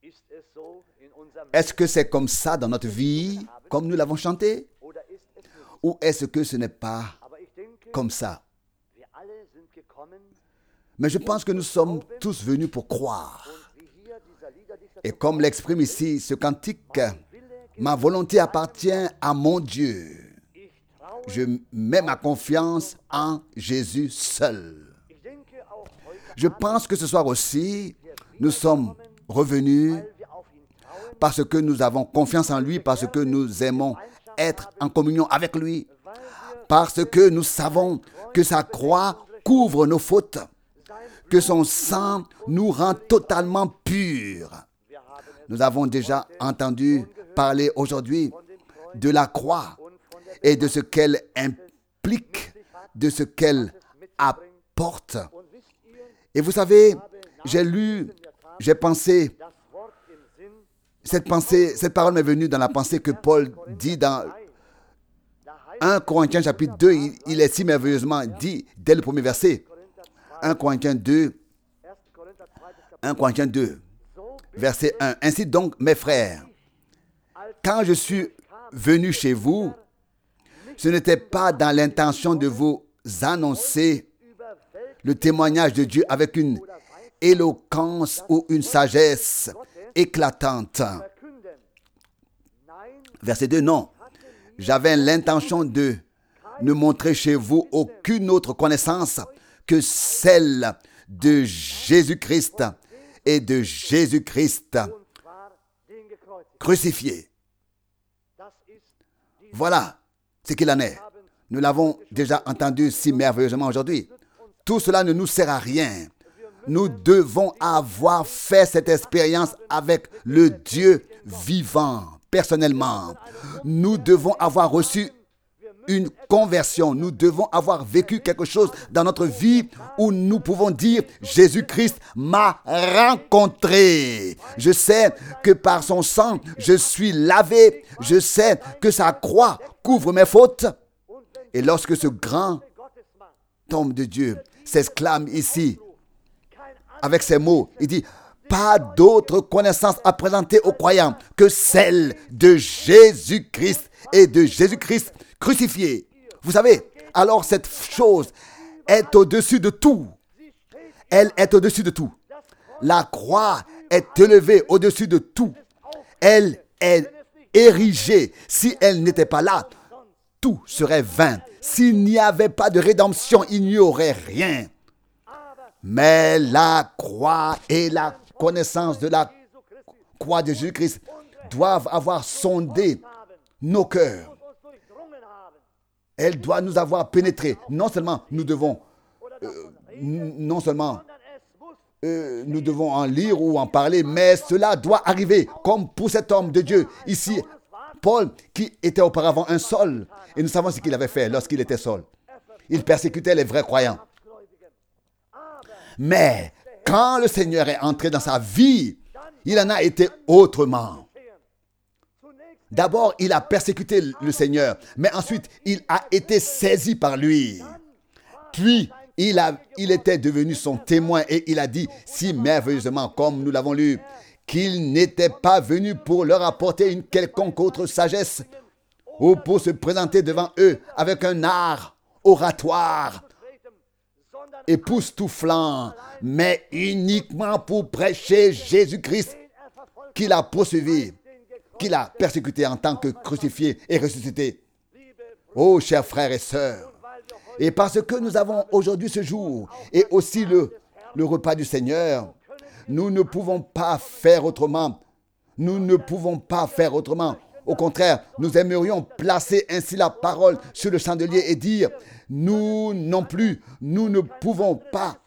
Est-ce que c'est comme ça dans notre vie, comme nous l'avons chanté? Ou est-ce que ce n'est pas comme ça? Mais je pense que nous sommes tous venus pour croire. Et comme l'exprime ici ce cantique, ma volonté appartient à mon Dieu. Je mets ma confiance en Jésus seul. Je pense que ce soir aussi, nous sommes revenus parce que nous avons confiance en lui, parce que nous aimons être en communion avec lui, parce que nous savons que sa croix couvre nos fautes, que son sang nous rend totalement purs. Nous avons déjà entendu parler aujourd'hui de la croix et de ce qu'elle implique, de ce qu'elle apporte. Et vous savez, j'ai pensé, cette parole m'est venue dans la pensée que Paul dit dans 1 Corinthiens chapitre 2, il est si merveilleusement dit dès le premier verset. 1 Corinthiens 2, verset 1. Ainsi donc, mes frères, quand je suis venu chez vous, ce n'était pas dans l'intention de vous annoncer le témoignage de Dieu avec une éloquence ou une sagesse éclatante. Verset 2, non. J'avais l'intention de ne montrer chez vous aucune autre connaissance que celle de Jésus-Christ et de Jésus-Christ crucifié. Voilà ce qu'il en est. Nous l'avons déjà entendu si merveilleusement aujourd'hui. Tout cela ne nous sert à rien. Nous devons avoir fait cette expérience avec le Dieu vivant, personnellement. Nous devons avoir reçu une conversion. Nous devons avoir vécu quelque chose dans notre vie où nous pouvons dire « Jésus-Christ m'a rencontré ». Je sais que par son sang, je suis lavé. Je sais que sa croix couvre mes fautes. Et lorsque ce grand homme de Dieu s'exclame ici, avec ces mots, il dit « Pas d'autre connaissance à présenter aux croyants que celle de Jésus-Christ et de Jésus-Christ crucifié. » Vous savez, alors cette chose est au-dessus de tout. Elle est au-dessus de tout. La croix est élevée au-dessus de tout. Elle est érigée. Si elle n'était pas là, tout serait vain. S'il n'y avait pas de rédemption, il n'y aurait rien. Mais la croix et la connaissance de la croix de Jésus-Christ doivent avoir sondé nos cœurs. Elle doit nous avoir pénétrés. Non seulement nous devons en lire ou en parler, mais cela doit arriver comme pour cet homme de Dieu. Ici, Paul, qui était auparavant un Saul, et nous savons ce qu'il avait fait lorsqu'il était Saul. Il persécutait les vrais croyants. Mais quand le Seigneur est entré dans sa vie, il en a été autrement. D'abord, il a persécuté le Seigneur, mais ensuite, il a été saisi par lui. Puis, il était devenu son témoin et il a dit si merveilleusement, comme nous l'avons lu, qu'il n'était pas venu pour leur apporter une quelconque autre sagesse ou pour se présenter devant eux avec un art oratoire époustouflant, mais uniquement pour prêcher Jésus-Christ qu'il a poursuivi, qu'il a persécuté en tant que crucifié et ressuscité. Oh, chers frères et sœurs, et parce que nous avons aujourd'hui ce jour et aussi le repas du Seigneur, nous ne pouvons pas faire autrement. Nous ne pouvons pas faire autrement. Au contraire, nous aimerions placer ainsi la parole sur le chandelier et dire, nous non plus, nous ne pouvons pas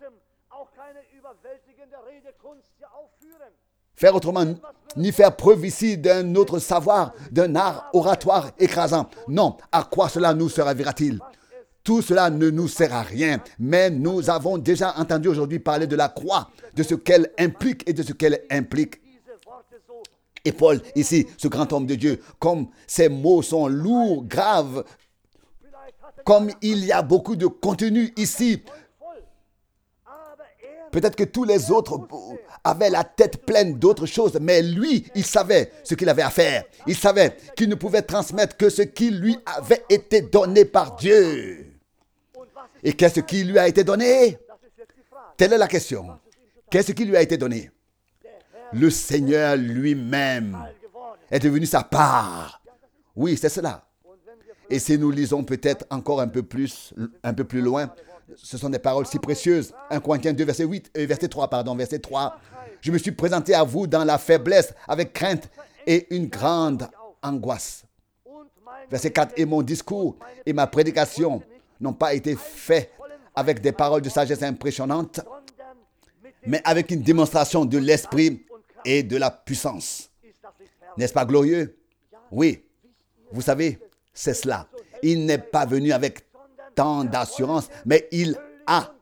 faire autrement, ni faire preuve ici d'un autre savoir, d'un art oratoire écrasant. Non, à quoi cela nous servira-t-il? Tout cela ne nous sert à rien, mais nous avons déjà entendu aujourd'hui parler de la croix, de ce qu'elle implique et de ce qu'elle implique. Et Paul, ici, ce grand homme de Dieu, comme ces mots sont lourds, graves, comme il y a beaucoup de contenu ici, Peut-être que tous les autres avaient la tête pleine d'autres choses, mais lui, il savait ce qu'il avait à faire. Il savait qu'il ne pouvait transmettre que ce qui lui avait été donné par Dieu. Et qu'est-ce qui lui a été donné? Telle est la question. Qu'est-ce qui lui a été donné? Le Seigneur lui-même est devenu sa part. Oui, c'est cela. Et si nous lisons peut-être encore un peu plus loin, ce sont des paroles si précieuses. 1 Corinthiens 2, verset 3. Je me suis présenté à vous dans la faiblesse, avec crainte et une grande angoisse. Verset 4. Et mon discours et ma prédication n'ont pas été faits avec des paroles de sagesse impressionnantes, mais avec une démonstration de l'esprit et de la puissance. N'est-ce pas glorieux? Oui. Vous savez, c'est cela. Il n'est pas venu avec tant d'assurance, mais il a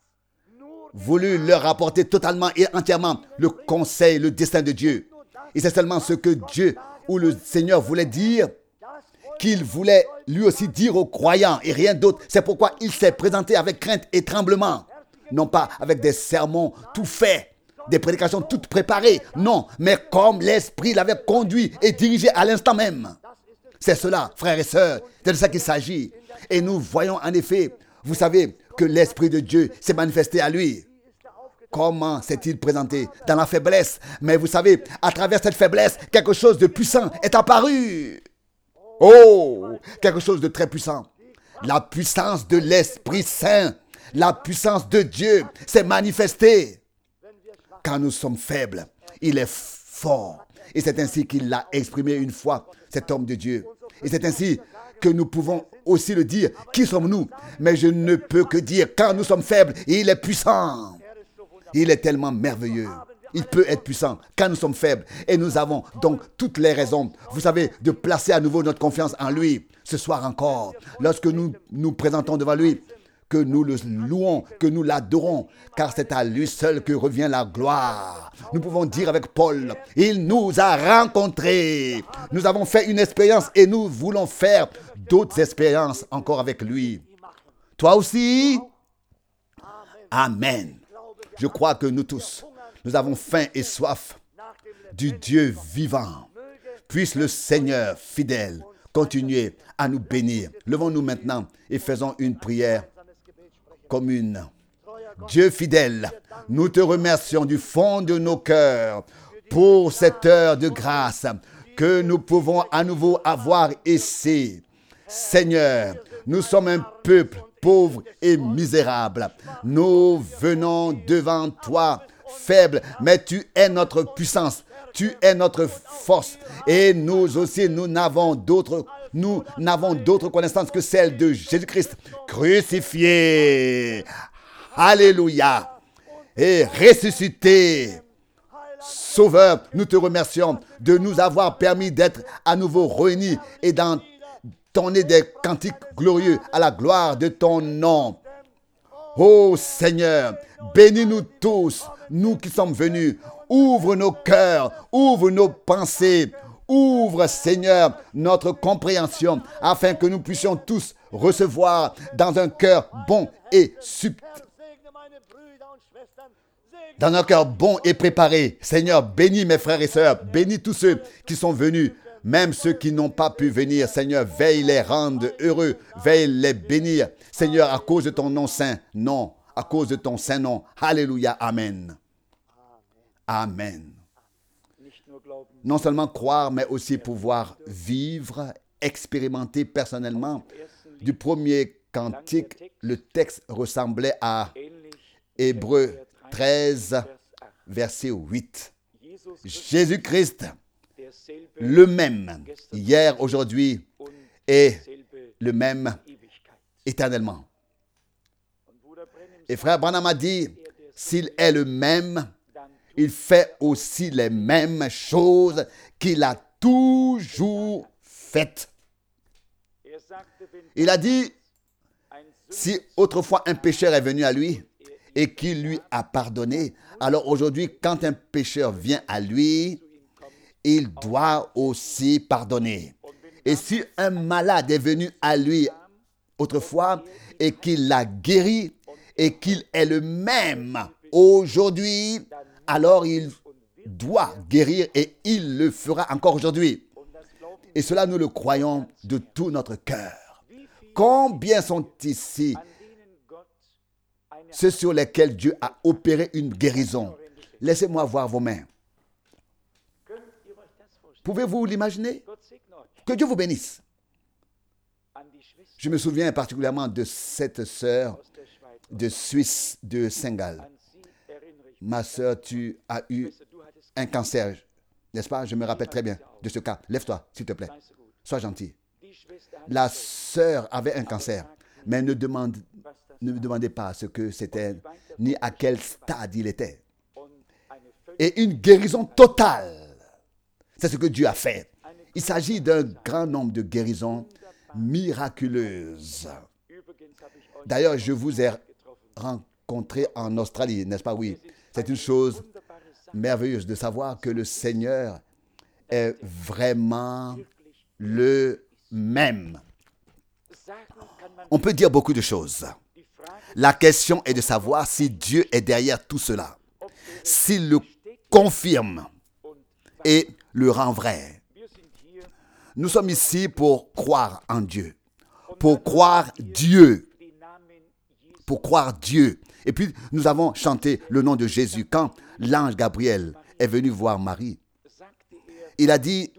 voulu leur apporter totalement et entièrement le conseil, le destin de Dieu. Et c'est seulement ce que Dieu ou le Seigneur voulait dire, qu'il voulait lui aussi dire aux croyants et rien d'autre. C'est pourquoi il s'est présenté avec crainte et tremblement. Non pas avec des sermons tout faits, des prédications toutes préparées. Non, mais comme l'Esprit l'avait conduit et dirigé à l'instant même. C'est cela, frères et sœurs, c'est de ça qu'il s'agit. Et nous voyons en effet, vous savez, que l'Esprit de Dieu s'est manifesté à lui. Comment s'est-il présenté? Dans la faiblesse. Mais vous savez, à travers cette faiblesse, quelque chose de puissant est apparu. Oh, quelque chose de très puissant. La puissance de l'Esprit Saint, la puissance de Dieu s'est manifestée. Quand nous sommes faibles, il est fort. Et c'est ainsi qu'il l'a exprimé une fois, cet homme de Dieu. Et c'est ainsi que nous pouvons aussi le dire. Qui sommes-nous? Mais je ne peux que dire, quand nous sommes faibles, il est puissant. Il est tellement merveilleux. Il peut être puissant quand nous sommes faibles. Et nous avons donc toutes les raisons, vous savez, de placer à nouveau notre confiance en lui. Ce soir encore, lorsque nous nous présentons devant lui, que nous le louons, que nous l'adorons, car c'est à lui seul que revient la gloire. Nous pouvons dire avec Paul, il nous a rencontrés. Nous avons fait une expérience et nous voulons faire d'autres expériences encore avec lui. Toi aussi? Amen. Je crois que nous tous, nous avons faim et soif du Dieu vivant. Puisse le Seigneur fidèle continuer à nous bénir. Levons-nous maintenant et faisons une prière commune. Dieu fidèle, nous te remercions du fond de nos cœurs pour cette heure de grâce que nous pouvons à nouveau avoir ici. Seigneur, nous sommes un peuple pauvre et misérable. Nous venons devant toi, faibles, mais tu es notre puissance, tu es notre force. Et nous aussi, nous n'avons d'autre connaissance que celle de Jésus-Christ crucifié. Alléluia. Et ressuscité. Sauveur, nous te remercions de nous avoir permis d'être à nouveau réunis et d'entonner des cantiques glorieux à la gloire de ton nom. Ô Seigneur, bénis-nous tous, nous qui sommes venus. Ouvre nos cœurs, ouvre nos pensées, ouvre, Seigneur, notre compréhension, afin que nous puissions tous recevoir dans un cœur bon et subtil. Dans un cœur bon et préparé. Seigneur, bénis mes frères et sœurs, bénis tous ceux qui sont venus, même ceux qui n'ont pas pu venir. Seigneur, veille les rendre heureux, veille les bénir. Seigneur, à cause de ton nom saint, non, à cause de ton saint nom. Alléluia, amen. Amen. Non seulement croire, mais aussi pouvoir vivre, expérimenter personnellement. Du premier cantique, le texte ressemblait à Hébreux 13, verset 8. Jésus-Christ, le même, hier, aujourd'hui, et le même éternellement. Et frère Branham a dit, s'il est le même, il fait aussi les mêmes choses qu'il a toujours faites. Il a dit, si autrefois un pécheur est venu à lui et qu'il lui a pardonné, alors aujourd'hui, quand un pécheur vient à lui, il doit aussi pardonner. Et si un malade est venu à lui autrefois et qu'il l'a guéri et qu'il est le même aujourd'hui, alors il doit guérir et il le fera encore aujourd'hui. Et cela, nous le croyons de tout notre cœur. Combien sont ici ceux sur lesquels Dieu a opéré une guérison? Laissez-moi voir vos mains. Pouvez-vous l'imaginer? Que Dieu vous bénisse. Je me souviens particulièrement de cette sœur de Suisse, de Saint-Gall. Ma sœur, tu as eu un cancer, n'est-ce pas? Je me rappelle très bien de ce cas. Lève-toi, s'il te plaît. Sois gentil. La sœur avait un cancer, mais ne demandez pas ce que c'était, ni à quel stade il était. Et une guérison totale. C'est ce que Dieu a fait. Il s'agit d'un grand nombre de guérisons miraculeuses. D'ailleurs, je vous ai rencontré en Australie, n'est-ce pas? Oui, c'est une chose merveilleuse de savoir que le Seigneur est vraiment le même. On peut dire beaucoup de choses. La question est de savoir si Dieu est derrière tout cela, s'il le confirme et le rend vrai. Nous sommes ici pour croire en Dieu, pour croire Dieu, pour croire Dieu. Et puis, nous avons chanté le nom de Jésus. Quand l'ange Gabriel est venu voir Marie, il a dit,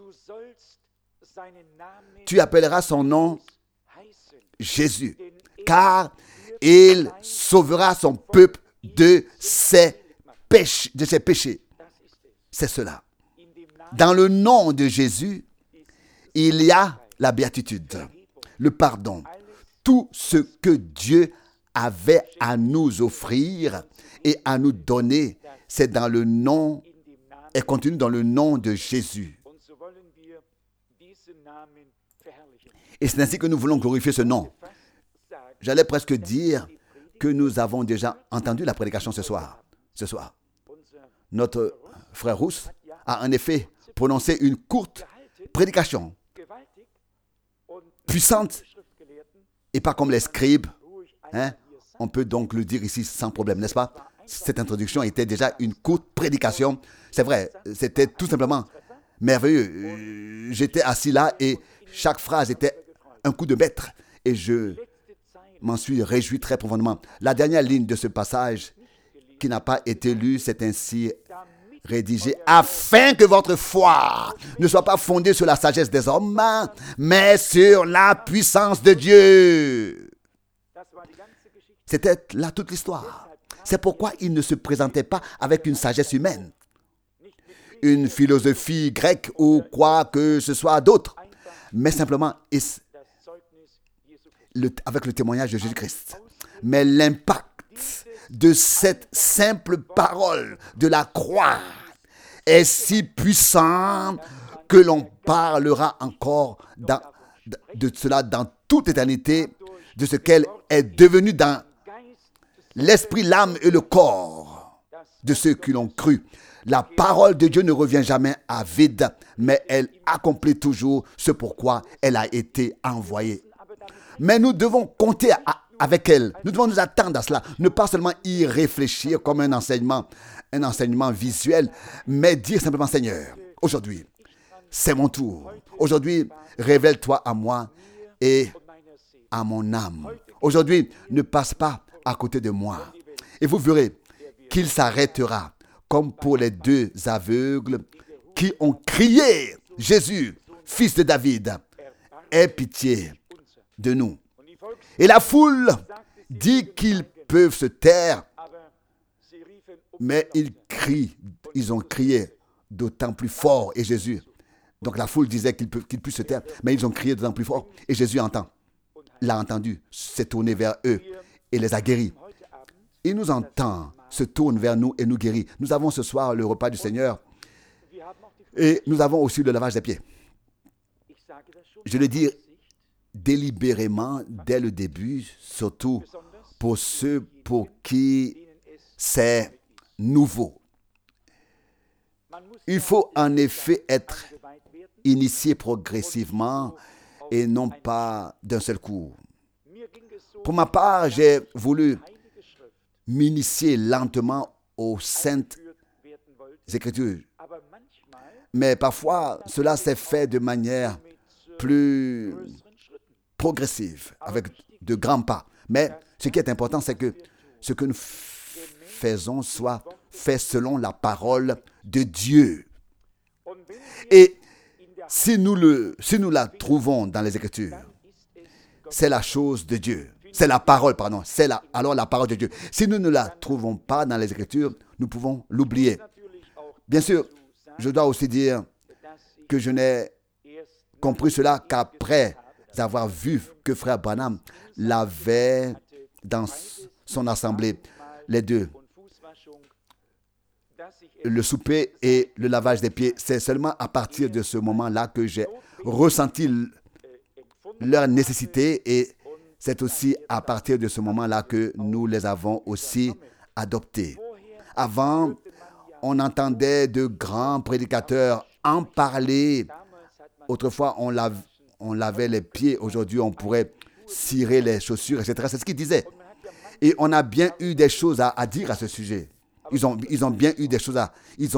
tu appelleras son nom Jésus, car il sauvera son peuple de ses péchés. C'est cela. Dans le nom de Jésus, il y a la béatitude, le pardon, tout ce que Dieu avait à nous offrir et à nous donner, c'est dans le nom, est contenu dans le nom de Jésus. Et c'est ainsi que nous voulons glorifier ce nom. J'allais presque dire que nous avons déjà entendu la prédication ce soir. Notre frère Rousse a en effet prononcé une courte prédication, puissante, et pas comme les scribes. On peut donc le dire ici sans problème, n'est-ce pas? Cette introduction était déjà une courte prédication. C'est vrai, c'était tout simplement merveilleux. J'étais assis là et chaque phrase était un coup de maître. Et je m'en suis réjoui très profondément. La dernière ligne de ce passage qui n'a pas été lue, c'est ainsi rédigé, afin que votre foi ne soit pas fondée sur la sagesse des hommes, mais sur la puissance de Dieu. C'était là toute l'histoire. C'est pourquoi il ne se présentait pas avec une sagesse humaine, une philosophie grecque ou quoi que ce soit d'autre, mais simplement avec le témoignage de Jésus-Christ. Mais l'impact de cette simple parole de la croix est si puissant que l'on parlera encore de cela dans toute éternité, de ce qu'elle est devenue dans l'esprit, l'âme et le corps de ceux qui l'ont cru. La parole de Dieu ne revient jamais à vide, mais elle accomplit toujours ce pourquoi elle a été envoyée. Mais nous devons compter avec elle. Nous devons nous attendre à cela. Ne pas seulement y réfléchir comme un enseignement visuel, mais dire simplement, Seigneur, aujourd'hui, c'est mon tour. Aujourd'hui, révèle-toi à moi et à mon âme. Aujourd'hui, ne passe pas à côté de moi. Et vous verrez qu'il s'arrêtera, comme pour les deux aveugles qui ont crié, Jésus, fils de David, aie pitié de nous. Et la foule dit qu'ils peuvent se taire, mais ils ont crié d'autant plus fort. Et Jésus, donc la foule disait qu'ils puissent se taire, mais ils ont crié d'autant plus fort. Et Jésus l'a entendu, s'est tourné vers eux et les a guéris. Il nous entend, se tourne vers nous et nous guérit. Nous avons ce soir le repas du Seigneur et nous avons aussi le lavage des pieds. Je le dis délibérément dès le début, surtout pour ceux pour qui c'est nouveau. Il faut en effet être initié progressivement et non pas d'un seul coup. Pour ma part, j'ai voulu m'initier lentement aux saintes Écritures. Mais parfois, cela s'est fait de manière plus progressive, avec de grands pas. Mais ce qui est important, c'est que ce que nous faisons soit fait selon la parole de Dieu. Et si nous la trouvons dans les Écritures, c'est la chose de Dieu. C'est la parole, pardon. Alors la parole de Dieu. Si nous ne la trouvons pas dans les Écritures, nous pouvons l'oublier. Bien sûr, je dois aussi dire que je n'ai compris cela qu'après avoir vu que Frère Branham l'avait dans son assemblée, les deux, le souper et le lavage des pieds. C'est seulement à partir de ce moment-là que j'ai ressenti leur nécessité, et c'est aussi à partir de ce moment-là que nous les avons aussi adoptés. Avant, on entendait de grands prédicateurs en parler. Autrefois, on lavait les pieds. Aujourd'hui, on pourrait cirer les chaussures, etc. C'est ce qu'ils disaient. Et on a bien eu des choses à dire à ce sujet. Ils ont bien eu des choses à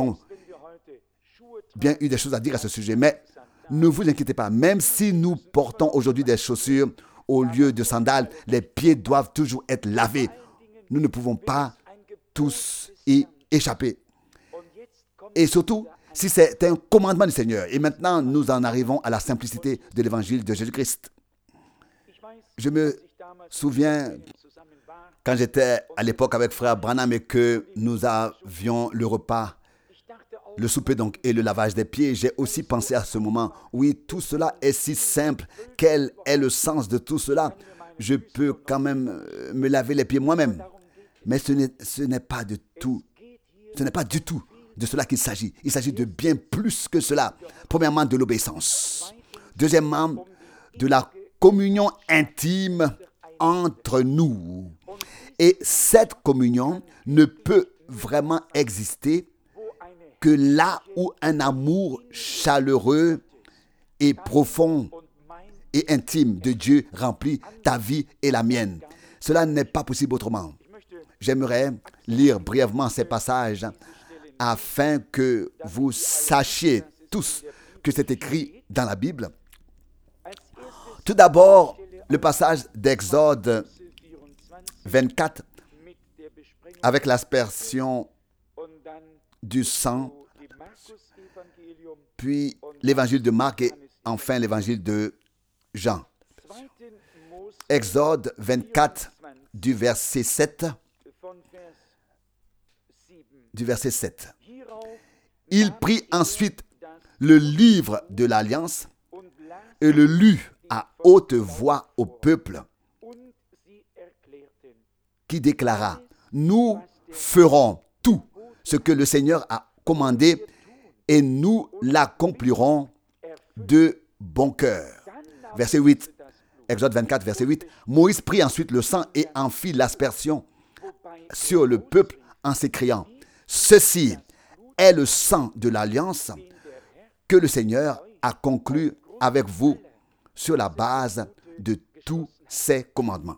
dire à ce sujet. Mais ne vous inquiétez pas. Même si nous portons aujourd'hui des chaussures au lieu de sandales, les pieds doivent toujours être lavés. Nous ne pouvons pas tous y échapper. Et surtout, si c'est un commandement du Seigneur. Et maintenant, nous en arrivons à la simplicité de l'évangile de Jésus-Christ. Je me souviens, quand j'étais à l'époque avec Frère Branham et que nous avions le repas, le souper donc et le lavage des pieds, j'ai aussi pensé à ce moment. Oui, tout cela est si simple. Quel est le sens de tout cela? Je peux quand même me laver les pieds moi-même. Mais ce n'est pas du tout de cela qu'il s'agit. Il s'agit de bien plus que cela. Premièrement, de l'obéissance. Deuxièmement, de la communion intime entre nous. Et cette communion ne peut vraiment exister que là où un amour chaleureux et profond et intime de Dieu remplit ta vie et la mienne. Cela n'est pas possible autrement. J'aimerais lire brièvement ces passages afin que vous sachiez tous que c'est écrit dans la Bible. Tout d'abord, le passage d'Exode 24 avec l'aspersion du sang, puis l'évangile de Marc et enfin l'évangile de Jean. Exode 24 du verset 7. Il prit ensuite le livre de l'Alliance et le lut à haute voix au peuple, qui déclara: nous ferons tout ce que le Seigneur a commandé et nous l'accomplirons de bon cœur. Verset 8, Exode 24, verset 8. Moïse prit ensuite le sang et en fit l'aspersion sur le peuple en s'écriant: ceci est le sang de l'alliance que le Seigneur a conclu avec vous sur la base de tous ses commandements.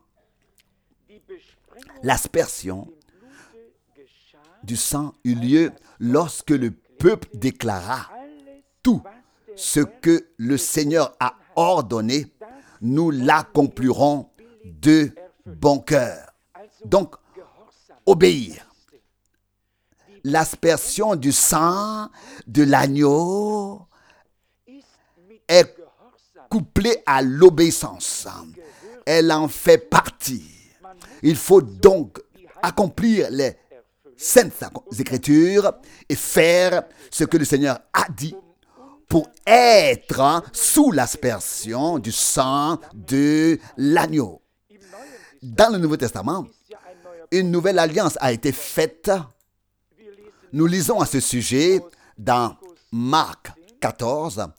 L'aspersion du sang eut lieu lorsque le peuple déclara: tout ce que le Seigneur a ordonné, nous l'accomplirons de bon cœur. Donc, obéir. L'aspersion du sang de l'agneau est couplée à l'obéissance. Elle en fait partie. Il faut donc accomplir les saintes Écritures et faire ce que le Seigneur a dit pour être sous l'aspersion du sang de l'agneau. Dans le Nouveau Testament, une nouvelle alliance a été faite. Nous lisons à ce sujet dans Marc 14,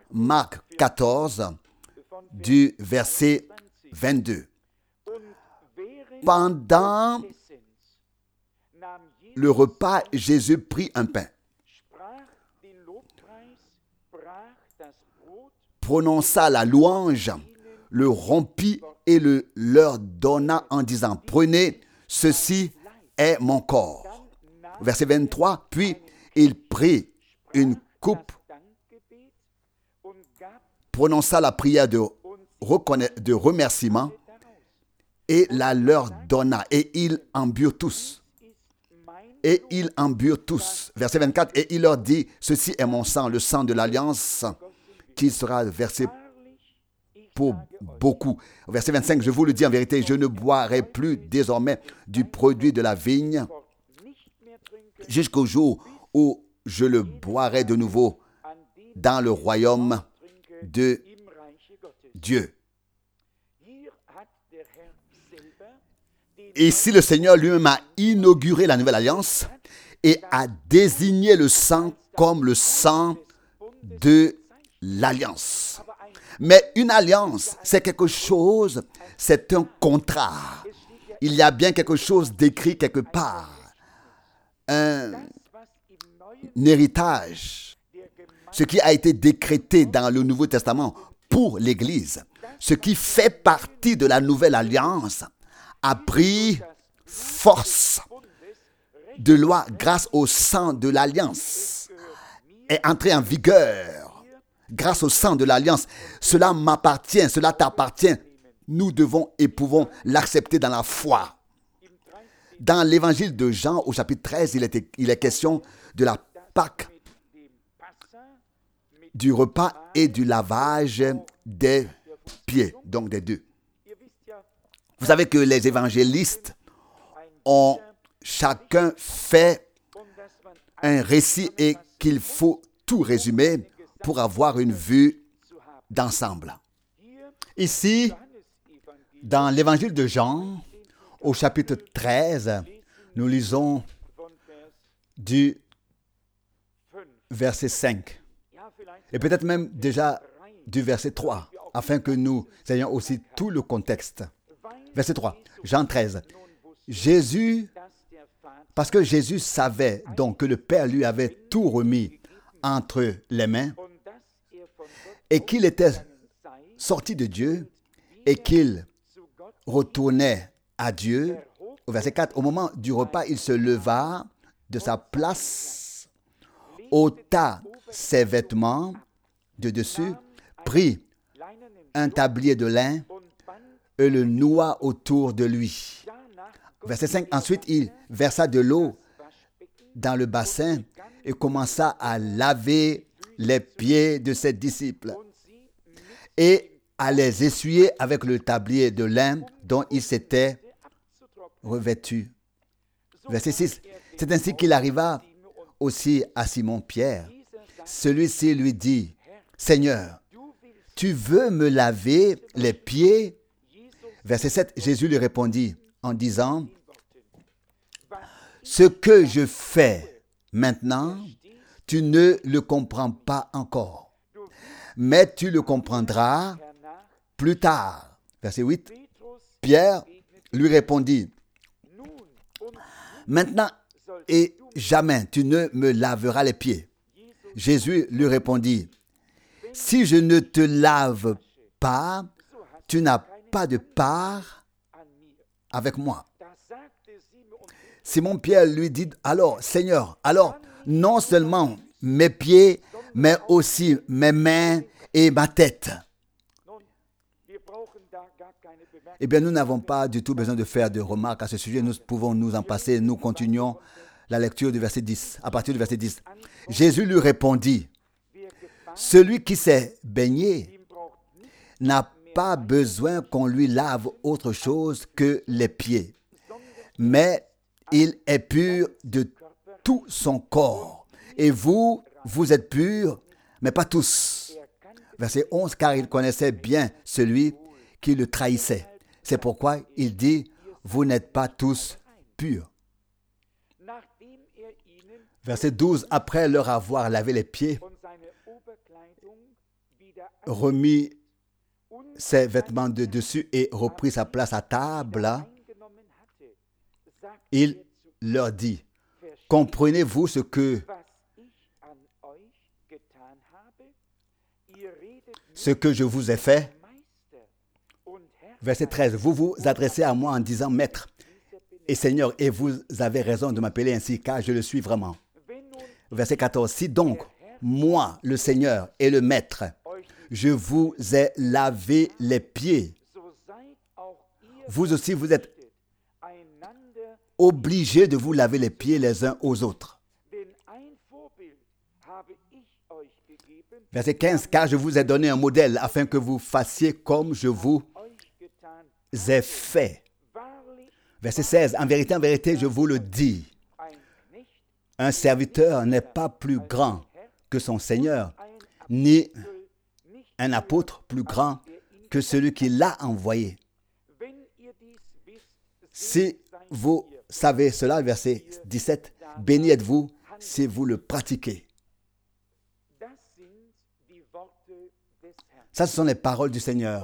du verset 22. Pendant le repas, Jésus prit un pain, prononça la louange, le rompit et le leur donna en disant: prenez, ceci est mon corps. Verset 23, puis il prit une coupe, prononça la prière de remerciement et la leur donna. Et ils en burent tous. Et ils en burent tous. Verset 24, et il leur dit, ceci est mon sang, le sang de l'alliance, qui sera versé pour beaucoup. Verset 25, je vous le dis en vérité, je ne boirai plus désormais du produit de la vigne jusqu'au jour où je le boirai de nouveau dans le royaume de Dieu. Ici, le Seigneur lui-même a inauguré la nouvelle alliance et a désigné le sang comme le sang de l'alliance. Mais une alliance, c'est quelque chose, c'est un contrat. Il y a bien quelque chose d'écrit quelque part. Un héritage. Ce qui a été décrété dans le Nouveau Testament pour l'Église, ce qui fait partie de la nouvelle alliance, a pris force de loi grâce au sang de l'alliance, est entré en vigueur grâce au sang de l'alliance. Cela m'appartient, cela t'appartient. Nous devons et pouvons l'accepter dans la foi. Dans l'évangile de Jean, au chapitre 13, il est question de la Pâque, du repas et du lavage des pieds, donc des deux. Vous savez que les évangélistes ont chacun fait un récit et qu'il faut tout résumer pour avoir une vue d'ensemble. Ici, dans l'évangile de Jean, au chapitre 13, nous lisons du verset 5 et peut-être même déjà du verset 3, afin que nous ayons aussi tout le contexte. Verset 3, Jean 13. Parce que Jésus savait donc que le Père lui avait tout remis entre les mains et qu'il était sorti de Dieu et qu'il retournait à Dieu. Au verset 4, au moment du repas, il se leva de sa place, ôta ses vêtements de dessus, prit un tablier de lin et le noua autour de lui. Verset 5, ensuite il versa de l'eau dans le bassin et commença à laver les pieds de ses disciples et à les essuyer avec le tablier de lin dont il s'était revêtu. Verset 6, c'est ainsi qu'il arriva aussi à Simon-Pierre. Celui-ci lui dit, « Seigneur, tu veux me laver les pieds ?» Verset 7, Jésus lui répondit en disant, « Ce que je fais maintenant, tu ne le comprends pas encore, mais tu le comprendras plus tard. » Verset 8, Pierre lui répondit, « Maintenant et jamais tu ne me laveras les pieds. » Jésus lui répondit, « Si je ne te lave pas, tu n'as pas de part avec moi. » Simon-Pierre lui dit, « Alors, Seigneur, alors non seulement mes pieds, mais aussi mes mains et ma tête. » Eh bien, nous n'avons pas du tout besoin de faire de remarques à ce sujet. Nous pouvons nous en passer. Nous continuons la lecture du verset 10. À partir du verset 10. Jésus lui répondit, « Celui qui s'est baigné n'a pas besoin qu'on lui lave autre chose que les pieds, mais il est pur de tout son corps. Et vous, vous êtes purs, mais pas tous. » Verset 11, car il connaissait bien celui qui le trahissait. C'est pourquoi il dit, « Vous n'êtes pas tous purs. » Verset 12, après leur avoir lavé les pieds, remis ses vêtements de dessus et reprit sa place à table, il leur dit, « Comprenez-vous ce que je vous ai fait? » Verset 13, vous vous adressez à moi en disant, « Maître, Et Seigneur, et vous avez raison de m'appeler ainsi, car je le suis vraiment. Verset 14. Si donc, moi, le Seigneur et le Maître, je vous ai lavé les pieds, vous aussi, vous êtes obligés de vous laver les pieds les uns aux autres. Verset 15. Car je vous ai donné un modèle afin que vous fassiez comme je vous ai fait. Verset 16. En vérité, je vous le dis, un serviteur n'est pas plus grand que son Seigneur, ni un apôtre plus grand que celui qui l'a envoyé. Si vous savez cela, verset 17, béni êtes-vous si vous le pratiquez. Ça, ce sont les paroles du Seigneur.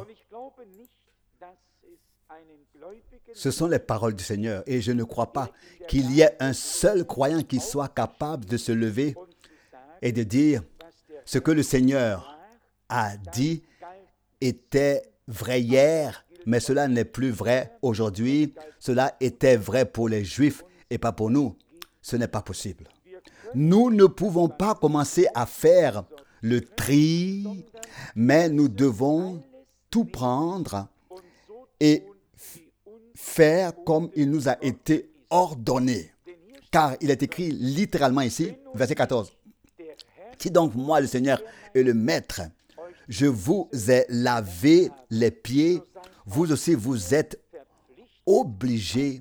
Ce sont les paroles du Seigneur. Et je ne crois pas qu'il y ait un seul croyant qui soit capable de se lever et de dire ce que le Seigneur a dit était vrai hier, mais cela n'est plus vrai aujourd'hui. Cela était vrai pour les Juifs et pas pour nous. Ce n'est pas possible. Nous ne pouvons pas commencer à faire le tri, mais nous devons tout prendre et faire comme il nous a été ordonné. Car il est écrit littéralement ici, verset 14. Si donc moi, le Seigneur et le Maître, je vous ai lavé les pieds, vous aussi vous êtes obligés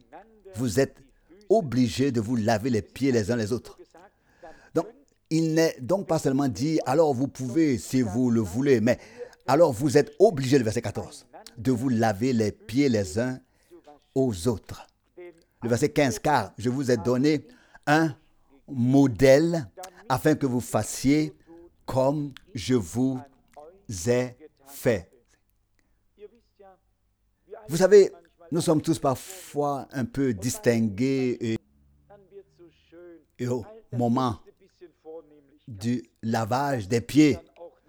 de vous laver les pieds les uns les autres. Donc, il n'est donc pas seulement dit, alors vous pouvez si vous le voulez, mais alors vous êtes obligés, le verset 14, de vous laver les pieds les uns aux autres. Le verset 15, car je vous ai donné un modèle afin que vous fassiez comme je vous ai fait. Vous savez, nous sommes tous parfois un peu distingués et au moment du lavage des pieds,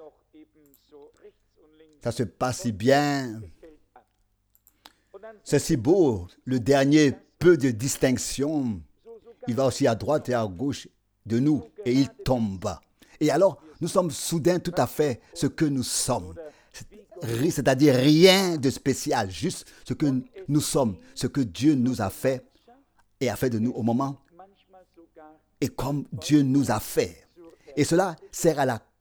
ça se passe si bien. C'est si beau, le dernier peu de distinction, il va aussi à droite et à gauche de nous et il tombe. Et alors, nous sommes soudain tout à fait ce que nous sommes. C'est-à-dire rien de spécial, juste ce que nous sommes, ce que Dieu nous a fait et a fait de nous au moment et comme Dieu nous a fait. Et cela sert à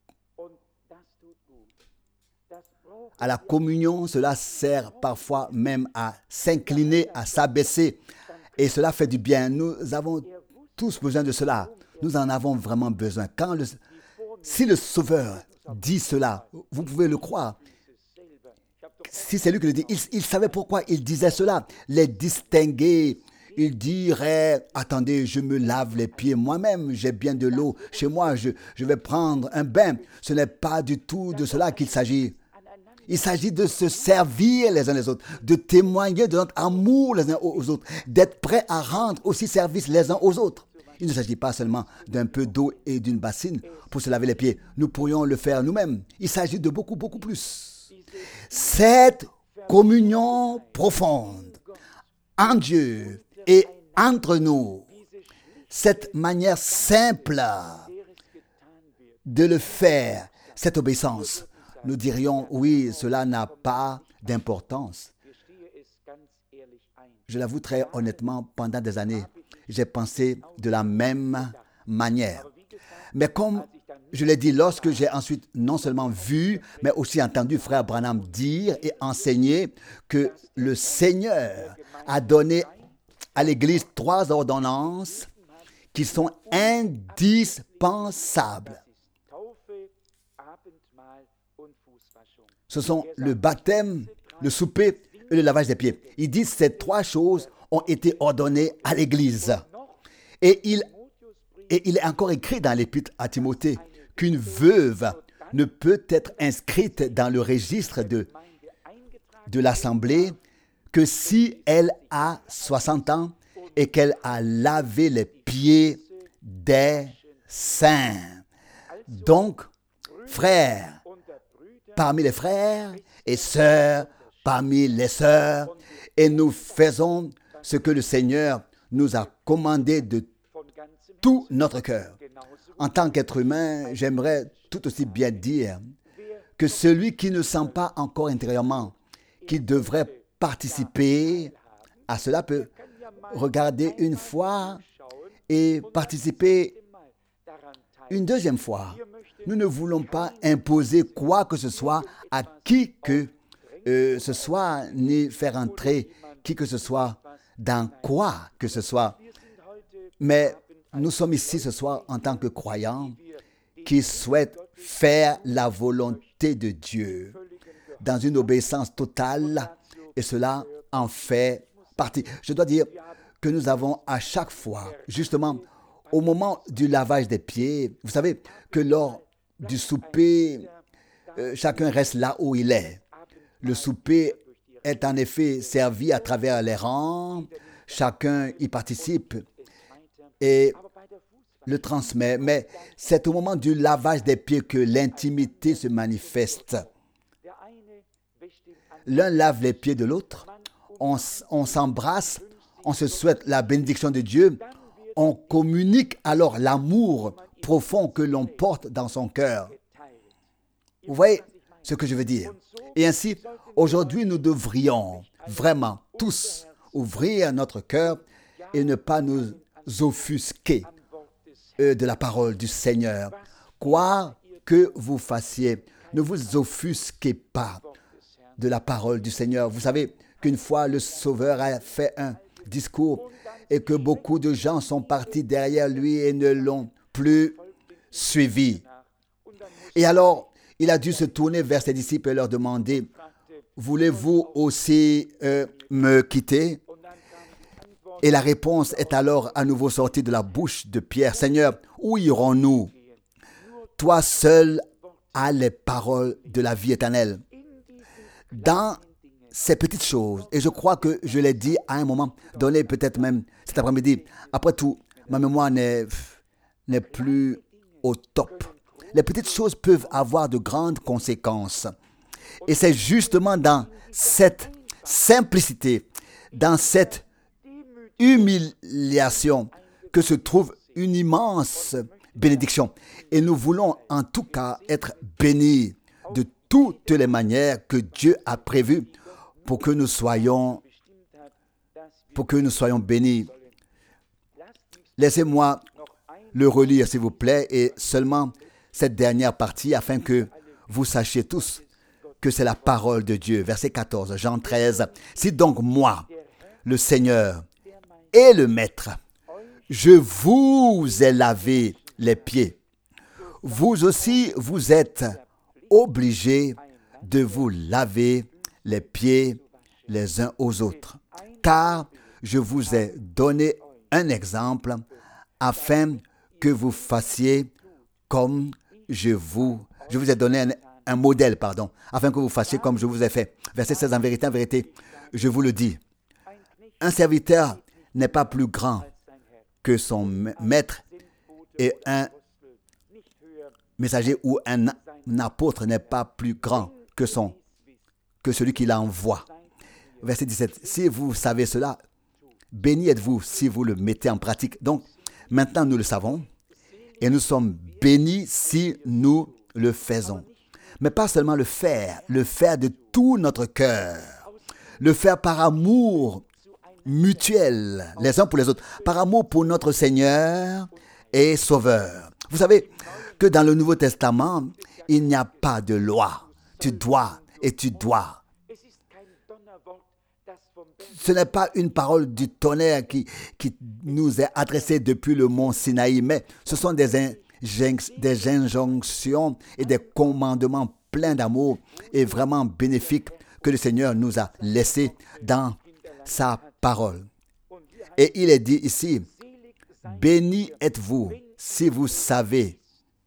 la communion, cela sert parfois même à s'incliner, à s'abaisser. Et cela fait du bien. Nous avons tous besoin de cela. Nous en avons vraiment besoin. Si le Sauveur dit cela, vous pouvez le croire. Si c'est lui qui le dit, il savait pourquoi il disait cela. Les distinguer, il dirait, attendez, je me lave les pieds moi-même, j'ai bien de l'eau chez moi, je vais prendre un bain. Ce n'est pas du tout de cela qu'il s'agit. Il s'agit de se servir les uns les autres, de témoigner de notre amour les uns aux autres, d'être prêts à rendre aussi service les uns aux autres. Il ne s'agit pas seulement d'un peu d'eau et d'une bassine pour se laver les pieds. Nous pourrions le faire nous-mêmes. Il s'agit de beaucoup, beaucoup plus. Cette communion profonde en Dieu et entre nous, cette manière simple de le faire, cette obéissance, nous dirions, oui, cela n'a pas d'importance. Je l'avoue très honnêtement, pendant des années, j'ai pensé de la même manière. Mais comme je l'ai dit, lorsque j'ai ensuite non seulement vu, mais aussi entendu frère Branham dire et enseigner que le Seigneur a donné à l'Église 3 ordonnances qui sont indispensables. Ce sont le baptême, le souper et le lavage des pieds. Il dit que ces 3 choses ont été ordonnées à l'Église. Et il est encore écrit dans l'épître à Timothée qu'une veuve ne peut être inscrite dans le registre de l'Assemblée que si elle a 60 ans et qu'elle a lavé les pieds des saints. Donc, frères, parmi les frères et sœurs, parmi les sœurs, et nous faisons ce que le Seigneur nous a commandé de tout notre cœur. En tant qu'être humain, j'aimerais tout aussi bien dire que celui qui ne sent pas encore intérieurement qu'il devrait participer à cela peut regarder une fois et participer une deuxième fois. Nous ne voulons pas imposer quoi que ce soit à qui que ce soit, ni faire entrer qui que ce soit dans quoi que ce soit. Mais nous sommes ici ce soir en tant que croyants qui souhaitent faire la volonté de Dieu dans une obéissance totale, et cela en fait partie. Je dois dire que nous avons à chaque fois, justement, au moment du lavage des pieds, vous savez que lors du souper, chacun reste là où il est. Le souper est en effet servi à travers les rangs, chacun y participe et le transmet, mais c'est au moment du lavage des pieds que l'intimité se manifeste. L'un lave les pieds de l'autre, on s'embrasse, on se souhaite la bénédiction de Dieu, on communique alors l'amour profond que l'on porte dans son cœur. Vous voyez ce que je veux dire? Et ainsi, aujourd'hui, nous devrions vraiment tous ouvrir notre cœur et ne pas nous offusquer de la parole du Seigneur. Quoi que vous fassiez, ne vous offusquez pas de la parole du Seigneur. Vous savez qu'une fois le Sauveur a fait un discours et que beaucoup de gens sont partis derrière lui et ne l'ont plus suivi. Et alors, il a dû se tourner vers ses disciples et leur demander, « Voulez-vous aussi me quitter ?» Et la réponse est alors à nouveau sortie de la bouche de Pierre, « Seigneur, où irons-nous? Toi seul as les paroles de la vie éternelle. » Dans ces petites choses, et je crois que je l'ai dit à un moment donné, peut-être même cet après-midi, après tout, ma mémoire n'est plus au top. Les petites choses peuvent avoir de grandes conséquences. Et c'est justement dans cette simplicité, dans cette humiliation que se trouve une immense bénédiction. Et nous voulons en tout cas être bénis de toutes les manières que Dieu a prévues pour que nous soyons bénis. Laissez-moi le relire, s'il vous plaît, et seulement cette dernière partie afin que vous sachiez tous que c'est la parole de Dieu. Verset 14, Jean 13. « Si donc moi, le Seigneur et le Maître, je vous ai lavé les pieds, vous aussi vous êtes obligés de vous laver les pieds les uns aux autres, car je vous ai donné un exemple afin que vous fassiez comme je vous ai donné un modèle, afin que vous fassiez comme je vous ai fait. » Verset 16, en vérité, je vous le dis, un serviteur n'est pas plus grand que son maître et un messager ou un apôtre n'est pas plus grand que celui qui l'envoie. Verset 17, si vous savez cela, béni êtes-vous si vous le mettez en pratique. Donc, maintenant nous le savons et nous sommes bénis si nous le faisons. Mais pas seulement le faire de tout notre cœur, le faire par amour mutuel les uns pour les autres, par amour pour notre Seigneur et Sauveur. Vous savez que dans le Nouveau Testament, il n'y a pas de loi. Tu dois et tu dois. Ce n'est pas une parole du tonnerre qui nous est adressée depuis le mont Sinaï, mais ce sont des injonctions et des commandements pleins d'amour et vraiment bénéfiques que le Seigneur nous a laissés dans sa parole. Et il est dit ici, béni êtes-vous si vous savez.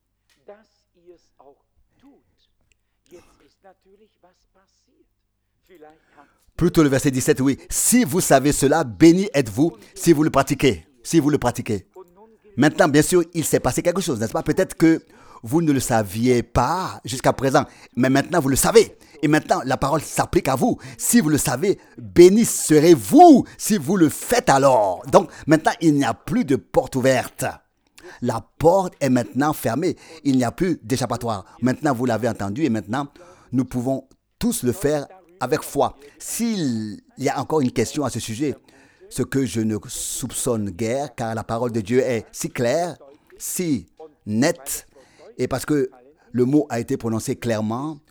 Plutôt le verset 17, oui. Si vous savez cela, béni êtes-vous si vous le pratiquez. Si vous le pratiquez. Maintenant, bien sûr, il s'est passé quelque chose, n'est-ce pas? Peut-être que Vous ne le saviez pas jusqu'à présent, mais maintenant vous le savez. Et maintenant, la parole s'applique à vous. Si vous le savez, béni serez-vous si vous le faites alors. Donc, maintenant, il n'y a plus de porte ouverte. La porte est maintenant fermée. Il n'y a plus d'échappatoire. Maintenant, vous l'avez entendu et maintenant, nous pouvons tous le faire avec foi. S'il y a encore une question à ce sujet, ce que je ne soupçonne guère, car la parole de Dieu est si claire, si nette, et parce que le mot a été prononcé clairement,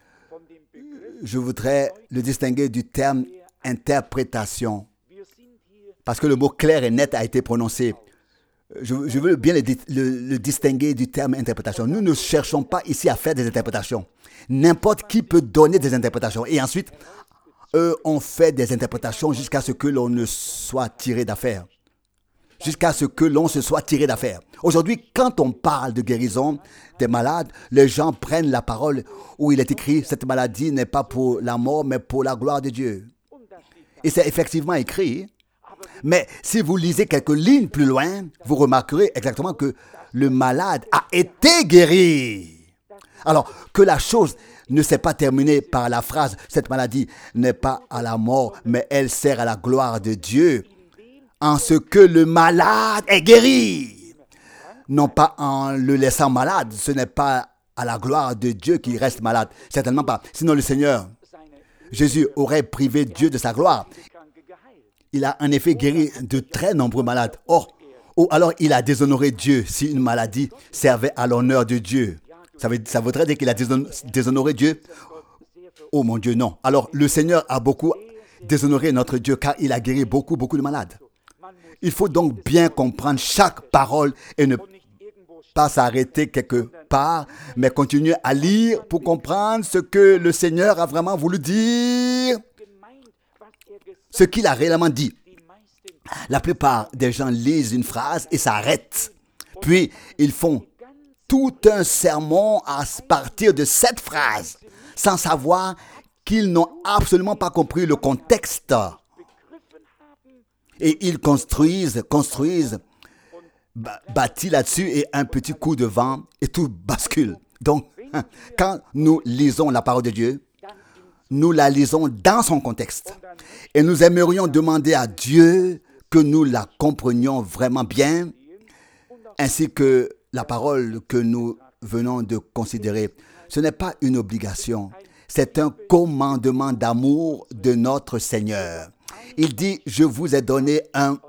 je voudrais le distinguer du terme interprétation. Parce que le mot clair et net a été prononcé. Je veux bien le distinguer du terme interprétation. Nous ne cherchons pas ici à faire des interprétations. N'importe qui peut donner des interprétations. Et ensuite, on fait des interprétations jusqu'à ce que l'on ne soit tiré d'affaire. Jusqu'à ce que l'on se soit tiré d'affaire. Aujourd'hui, quand on parle de guérison des malades, les gens prennent la parole où il est écrit « Cette maladie n'est pas pour la mort, mais pour la gloire de Dieu ». Et c'est effectivement écrit. Mais si vous lisez quelques lignes plus loin, vous remarquerez exactement que le malade a été guéri. Alors, que la chose ne s'est pas terminée par la phrase « Cette maladie n'est pas à la mort, mais elle sert à la gloire de Dieu ». En ce que le malade est guéri. Non pas en le laissant malade. Ce n'est pas à la gloire de Dieu qu'il reste malade. Certainement pas. Sinon le Seigneur, Jésus, aurait privé Dieu de sa gloire. Il a en effet guéri de très nombreux malades. Or, ou alors il a déshonoré Dieu si une maladie servait à l'honneur de Dieu. Ça voudrait dire qu'il a déshonoré Dieu? Oh mon Dieu, non. Alors le Seigneur a beaucoup déshonoré notre Dieu car il a guéri beaucoup de malades. Il faut donc bien comprendre chaque parole et ne pas s'arrêter quelque part, mais continuer à lire pour comprendre ce que le Seigneur a vraiment voulu dire, ce qu'il a réellement dit. La plupart des gens lisent une phrase et s'arrêtent. Puis, ils font tout un sermon à partir de cette phrase, sans savoir qu'ils n'ont absolument pas compris le contexte. Et ils construisent, bâtissent là-dessus et un petit coup de vent et tout bascule. Donc, quand nous lisons la parole de Dieu, nous la lisons dans son contexte. Et nous aimerions demander à Dieu que nous la comprenions vraiment bien, ainsi que la parole que nous venons de considérer. Ce n'est pas une obligation, c'est un commandement d'amour de notre Seigneur. Il dit, je vous ai donné un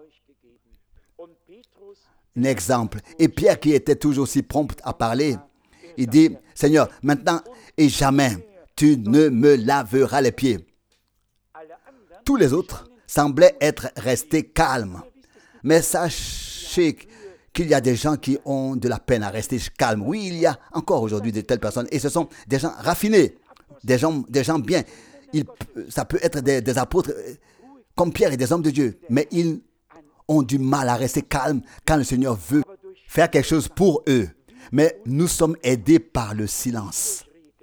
exemple. Et Pierre, qui était toujours aussi prompt à parler, il dit, Seigneur, maintenant et jamais, tu ne me laveras les pieds. Tous les autres semblaient être restés calmes. Mais sachez qu'il y a des gens qui ont de la peine à rester calmes. Oui, il y a encore aujourd'hui de telles personnes. Et ce sont des gens raffinés, des gens bien. Ça peut être des apôtres comme Pierre et des hommes de Dieu, mais ils ont du mal à rester calmes quand le Seigneur veut faire quelque chose pour eux. Mais nous sommes aidés par le silence.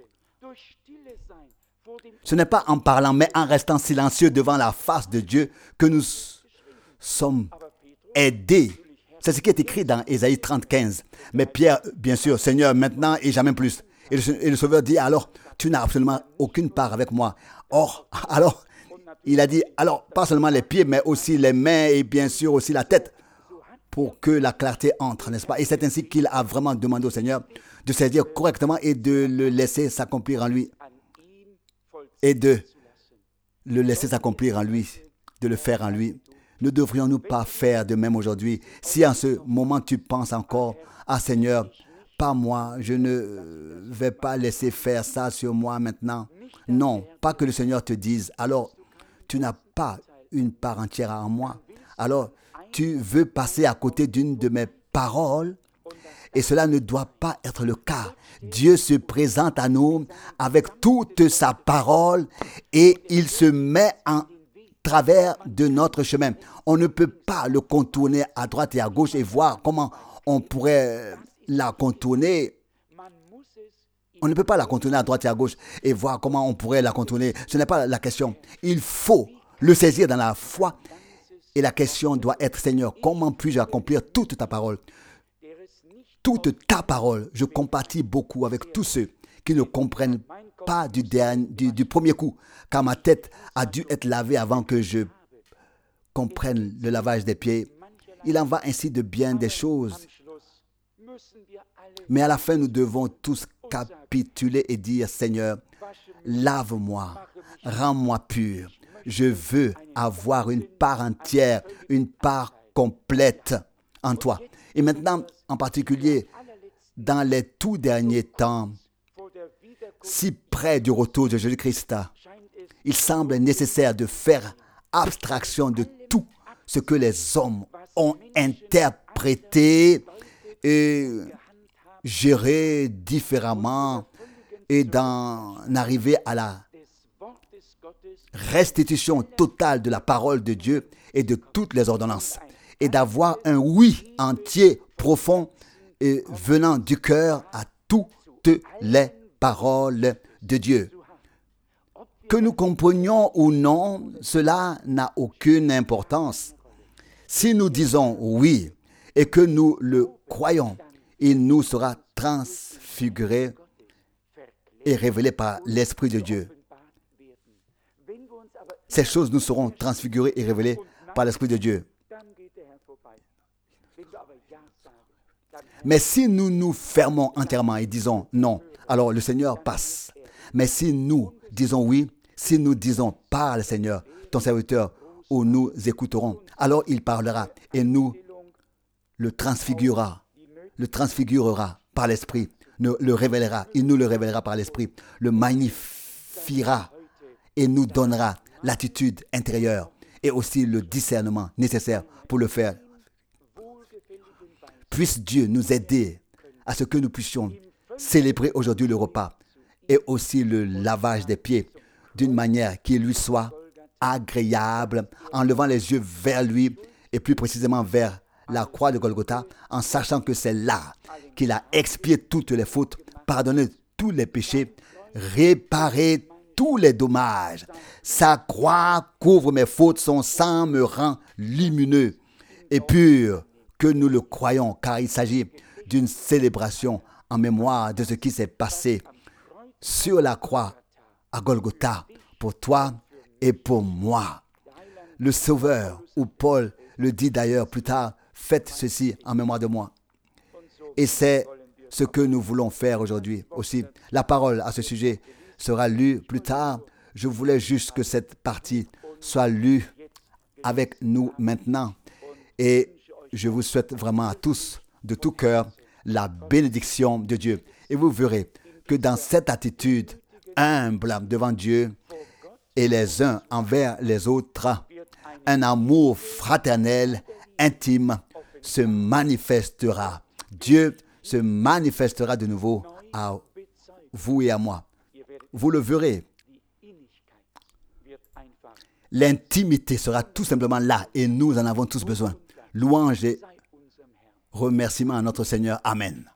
Ce n'est pas en parlant, mais en restant silencieux devant la face de Dieu que nous sommes aidés. C'est ce qui est écrit dans Ésaïe 30:15. Mais Pierre, bien sûr, Seigneur, maintenant et jamais plus. Et le Sauveur dit, alors, tu n'as absolument aucune part avec moi. Or, alors, il a dit, alors, pas seulement les pieds, mais aussi les mains et bien sûr aussi la tête, pour que la clarté entre, n'est-ce pas? Et c'est ainsi qu'il a vraiment demandé au Seigneur de saisir correctement et de le laisser s'accomplir en lui. Et de le laisser s'accomplir en lui, de le faire en lui. Ne devrions-nous pas faire de même aujourd'hui? Si en ce moment tu penses encore, ah Seigneur, pas moi, je ne vais pas laisser faire ça sur moi maintenant. Non, pas que le Seigneur te dise, alors tu n'as pas une part entière en moi. Alors tu veux passer à côté d'une de mes paroles et cela ne doit pas être le cas. Dieu se présente à nous avec toute sa parole et il se met en travers de notre chemin. On ne peut pas le contourner à droite et à gauche et voir comment on pourrait la contourner. On ne peut pas la contourner à droite et à gauche et voir comment on pourrait la contourner. Ce n'est pas la question. Il faut le saisir dans la foi. Et la question doit être, Seigneur, comment puis-je accomplir toute ta parole? toute ta parole. Je compatis beaucoup avec tous ceux qui ne comprennent pas du premier coup, car ma tête a dû être lavée avant que je comprenne le lavage des pieds. Il en va ainsi de bien des choses. Mais à la fin, nous devons tous capituler et dire, Seigneur, lave-moi, rends-moi pur. Je veux avoir une part entière, une part complète en toi. Et maintenant, en particulier, dans les tout derniers temps, si près du retour de Jésus-Christ, il semble nécessaire de faire abstraction de tout ce que les hommes ont interprété et géré différemment et d'en arriver à la restitution totale de la parole de Dieu et de toutes les ordonnances et d'avoir un oui entier, profond et venant du cœur à toutes les paroles de Dieu. Que nous comprenions ou non, cela n'a aucune importance. Si nous disons oui et que nous le croyons, il nous sera transfiguré et révélé par l'Esprit de Dieu. Ces choses nous seront transfigurées et révélées par l'Esprit de Dieu. Mais si nous nous fermons entièrement et disons non, alors le Seigneur passe. Mais si nous disons oui, si nous disons parle Seigneur, ton serviteur, ou nous écouterons, alors il parlera et nous le transfigurera par l'Esprit, le révélera, il nous le révélera par l'Esprit, le magnifiera et nous donnera l'attitude intérieure et aussi le discernement nécessaire pour le faire. Puisse Dieu nous aider à ce que nous puissions célébrer aujourd'hui le repas et aussi le lavage des pieds d'une manière qui lui soit agréable, en levant les yeux vers lui et plus précisément vers la croix de Golgotha, en sachant que c'est là qu'il a expié toutes les fautes, pardonné tous les péchés, réparé tous les dommages. Sa croix couvre mes fautes, son sang me rend lumineux et pur, que nous le croyons, car il s'agit d'une célébration en mémoire de ce qui s'est passé sur la croix à Golgotha pour toi et pour moi. Le Sauveur, ou Paul le dit d'ailleurs plus tard, faites ceci en mémoire de moi. Et c'est ce que nous voulons faire aujourd'hui aussi. La parole à ce sujet sera lue plus tard. Je voulais juste que cette partie soit lue avec nous maintenant. Et je vous souhaite vraiment à tous, de tout cœur, la bénédiction de Dieu. Et vous verrez que dans cette attitude humble devant Dieu et les uns envers les autres, un amour fraternel, intime, se manifestera. Dieu se manifestera de nouveau à vous et à moi. Vous le verrez. L'intimité sera tout simplement là et nous en avons tous besoin. Louange et remerciement à notre Seigneur. Amen.